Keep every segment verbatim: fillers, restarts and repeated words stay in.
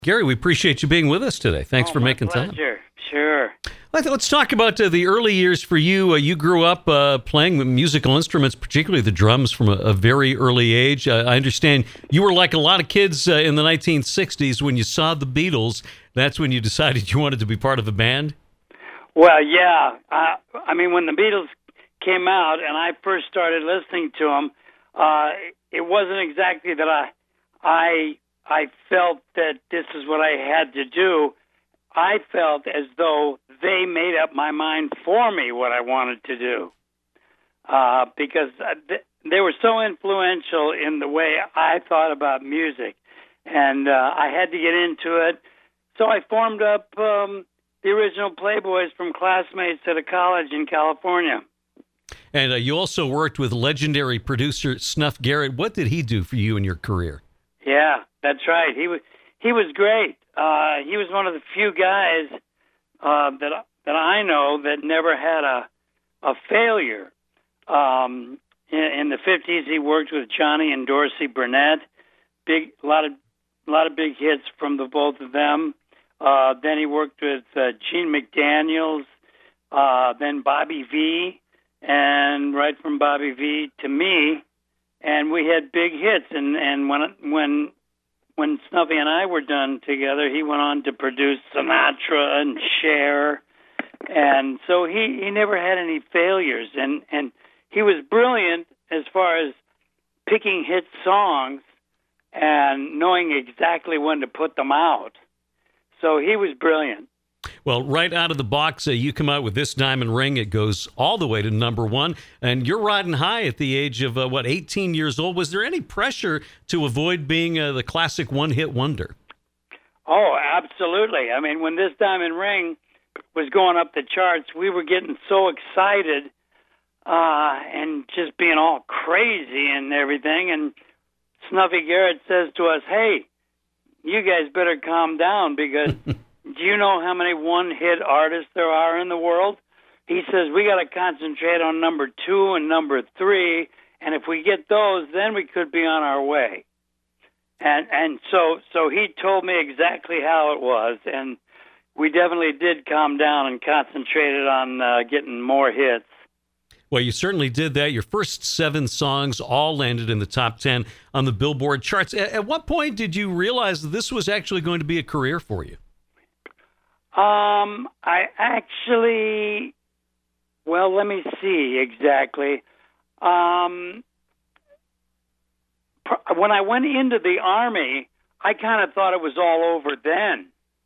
Gary, we appreciate you being with us today. Thanks oh, for my making pleasure. time. Sure. Let's talk about uh, the early years for you. Uh, you grew up uh, playing musical instruments, particularly the drums, from a, a very early age. Uh, I understand you were like a lot of kids uh, in the nineteen sixties when you saw the Beatles. That's when you decided you wanted to be part of a band? Well, yeah. Uh, I mean, when the Beatles came out and I first started listening to them, uh, it wasn't exactly that I, I, I felt that this is what I had to do. I felt as though they made up my mind for me what I wanted to do, uh, because th- they were so influential in the way I thought about music, and uh, I had to get into it. So I formed up um, the original Playboys from classmates at a college in California. And uh, you also worked with legendary producer Snuff Garrett. What did he do for you in your career? Yeah, that's right. He was he was great. Uh, he was one of the few guys uh, that that I know that never had a a failure. Um, in, in the fifties, he worked with Johnny and Dorsey Burnett. Big, a lot of a lot of big hits from the both of them. Uh, then he worked with uh, Gene McDaniels, uh, then Bobby Vee, and right from Bobby Vee to me, and we had big hits. And and when when When Snuffy and I were done together, he went on to produce Sinatra and Cher, and so he, he never had any failures, and, and he was brilliant as far as picking hit songs and knowing exactly when to put them out. So he was brilliant. Well, right out of the box, uh, you come out with this diamond ring. It goes all the way to number one, and you're riding high at the age of, uh, what, eighteen years old. Was there any pressure to avoid being uh, the classic one-hit wonder? Oh, absolutely. I mean, when this diamond ring was going up the charts, we were getting so excited uh, and just being all crazy and everything, and Snuffy Garrett says to us, hey, you guys better calm down because... Do you know how many one-hit artists there are in the world? He says, we got to concentrate on number two and number three, and if we get those, then we could be on our way. And and so so he told me exactly how it was, and we definitely did calm down and concentrated on uh, getting more hits. Well, you certainly did that. Your first seven songs all landed in the top ten on the Billboard charts. At, at what point did you realize that this was actually going to be a career for you? Um, I actually, well, let me see exactly. Um, when I went into the Army, I kind of thought it was all over then.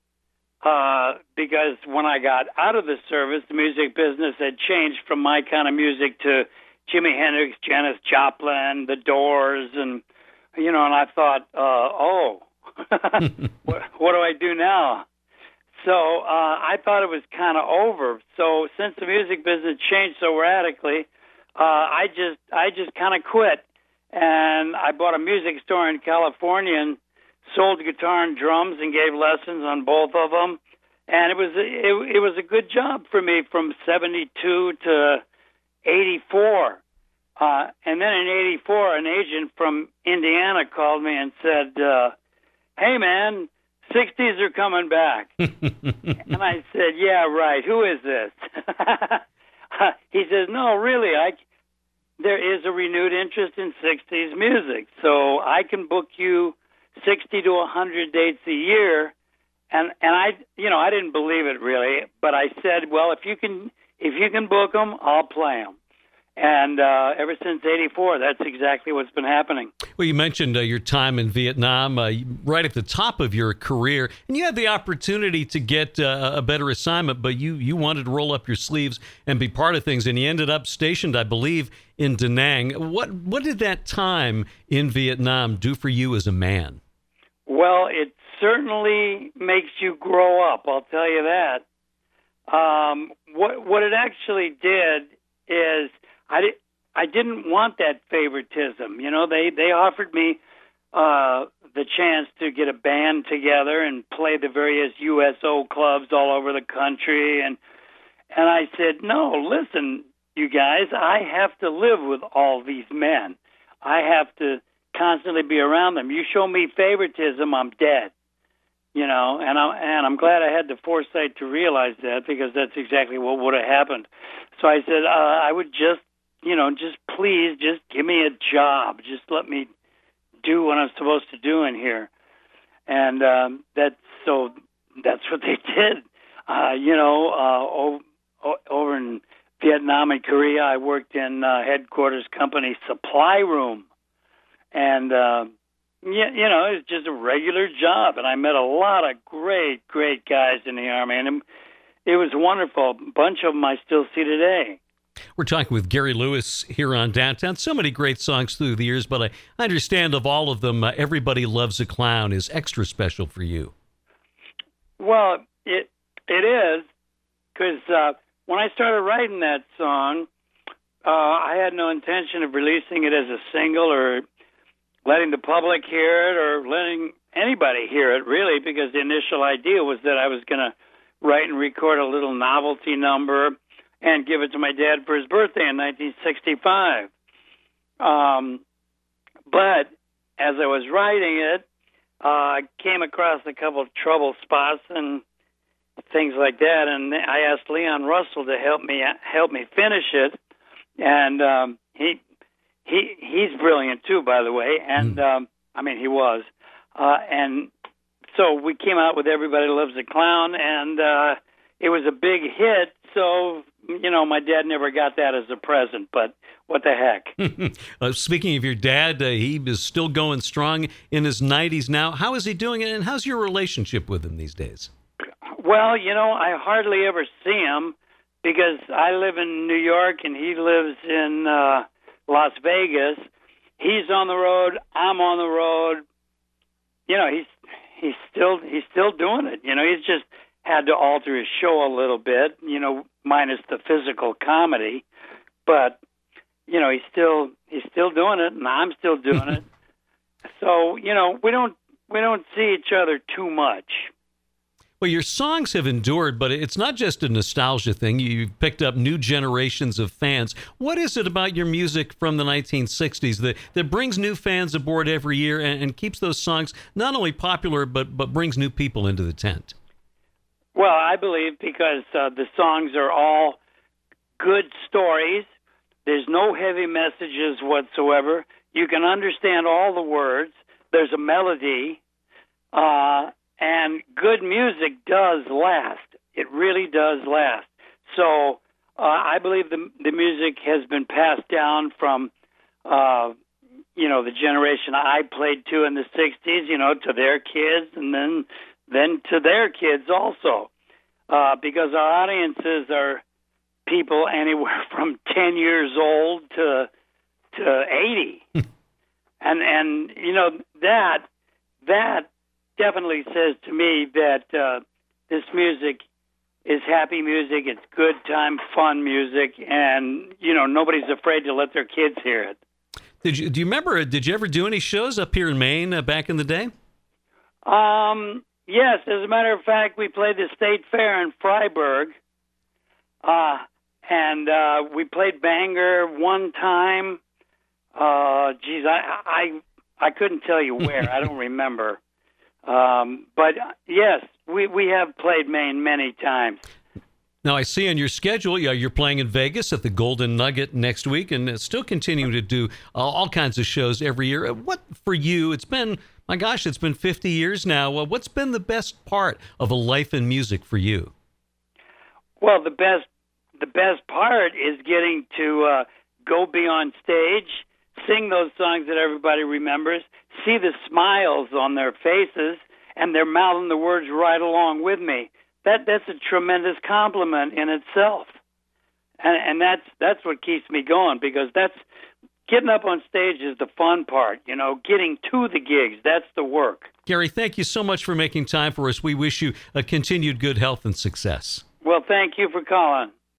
Uh, because when I got out of the service, the music business had changed from my kind of music to Jimi Hendrix, Janis Joplin, The Doors, and, you know, and I thought, uh, oh, what, what do I do now? So uh, I thought it was kind of over. So since the music business changed so radically, uh, I just I just kind of quit, and I bought a music store in California and sold guitar and drums and gave lessons on both of them, and it was it, it was a good job for me from seventy-two to eighty-four, uh, and then in eighty-four, an agent from Indiana called me and said, uh, "Hey, man, sixties are coming back." And I said, yeah, right. Who is this? He says, no, really, I, there is a renewed interest in sixties music. So I can book you sixty to one hundred dates a year. And, and I, you know, I didn't believe it really, but I said, well, if you can, if you can book them, I'll play them. And uh, ever since eighty-four, that's exactly what's been happening. Well, you mentioned uh, your time in Vietnam, uh, right at the top of your career, and you had the opportunity to get uh, a better assignment, but you, you wanted to roll up your sleeves and be part of things, and you ended up stationed, I believe, in Da Nang. What, what did that time in Vietnam do for you as a man? Well, it certainly makes you grow up, I'll tell you that. Um, what, what it actually did is... I, di- I didn't want that favoritism. You know, they, they offered me uh, the chance to get a band together and play the various U S O clubs all over the country. And and I said, no, listen, you guys, I have to live with all these men. I have to constantly be around them. You show me favoritism, I'm dead. you know, and I'm and I'm glad I had the foresight to realize that, because that's exactly what would have happened. So I said, uh, I would just, you know, just please, just give me a job, just let me do what I'm supposed to do in here, and um, that so that's what they did. Uh, you know, uh, over, over in Vietnam and Korea, I worked in uh, headquarters company supply room, and uh, yeah, you know, it's just a regular job, and I met a lot of great, great guys in the Army, and it was wonderful. A bunch of them I still see today. We're talking with Gary Lewis here on Downtown. So many great songs through the years, but I understand of all of them, uh, Everybody Loves a Clown is extra special for you. Well, it it is, because uh, when I started writing that song, uh, I had no intention of releasing it as a single or letting the public hear it or letting anybody hear it, really, because the initial idea was that I was going to write and record a little novelty number and give it to my dad for his birthday in nineteen sixty-five. Um, but as I was writing it, uh, I came across a couple of trouble spots and things like that, and I asked Leon Russell to help me help me finish it, and um, he he he's brilliant too, by the way, and mm. um, I mean he was, uh, and so we came out with Everybody Loves a Clown, and uh, it was a big hit. So you know, my dad never got that as a present, but what the heck. uh, speaking of your dad, uh, he is still going strong in his nineties now. How is he doing, and how's your relationship with him these days? Well, you know, I hardly ever see him because I live in New York and he lives in uh, Las Vegas. He's on the road. I'm on the road. You know, he's he's still he's still doing it. You know, he's just had to alter his show a little bit. You know, minus the physical comedy, but you know, he's still he's still doing it, and I'm still doing it. So you know, we don't we don't see each other too much. Well, your songs have endured, but it's not just a nostalgia thing. You've picked up new generations of fans. What is it about your music from the nineteen sixties that, that brings new fans aboard every year and, and keeps those songs not only popular, but, but brings new people into the tent? Well, I believe because uh, the songs are all good stories. There's no heavy messages whatsoever. You can understand all the words. There's a melody. Uh And good music does last. It really does last. So uh, I believe the the music has been passed down from, uh, you know, the generation I played to in the sixties, you know, to their kids, and then then to their kids also, uh, because our audiences are people anywhere from ten years old to to eighty, and and you know that that. definitely says to me that uh, this music is happy music. It's good time, fun music, and you know nobody's afraid to let their kids hear it. Did you do you remember? Did you ever do any shows up here in Maine uh, back in the day? Um, yes, as a matter of fact, we played the State Fair in Freiburg, uh, and uh, we played Bangor one time. Uh, geez, I I I couldn't tell you where. I don't remember. Um, but yes, we, we have played Maine many times. Now I see on your schedule, yeah, you're playing in Vegas at the Golden Nugget next week, and still continuing to do uh, all kinds of shows every year. What for you? It's been, my gosh, it's been fifty years now. Uh, what's been the best part of a life in music for you? Well, the best the best part is getting to uh, go be on stage, sing those songs that everybody remembers, see the smiles on their faces, and they're mouthing the words right along with me. That that's a tremendous compliment in itself, and and that's that's what keeps me going, because that's getting up on stage is the fun part. You know, getting to the gigs, that's the work. Gary, thank you so much for making time for us. We wish you a continued good health and success. Well, thank you for calling.